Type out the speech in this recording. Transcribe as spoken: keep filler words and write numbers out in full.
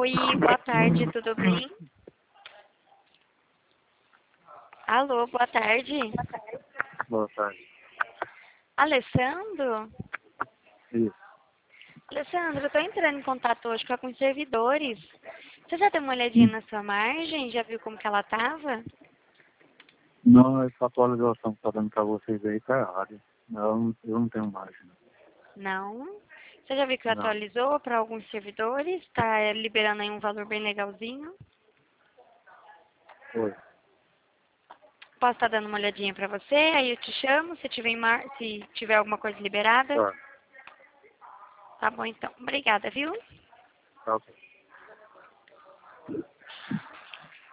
Oi, boa tarde, tudo bem? Alô, boa tarde. Boa tarde. Alessandro? Isso. Alessandro, eu tô entrando em contato hoje com alguns servidores. Você já deu uma olhadinha na sua margem? Já viu como que ela tava? Não, essa atualização que está dando para vocês aí tá errada. Eu não, eu não tenho margem. Não. Você já viu que Não. atualizou para alguns servidores? Tá liberando aí um valor bem legalzinho. Oi. Posso estar dando uma olhadinha para você? Aí eu te chamo se tiver, em mar... se tiver alguma coisa liberada. Tá. Tá bom então. Obrigada, viu? Tá ok.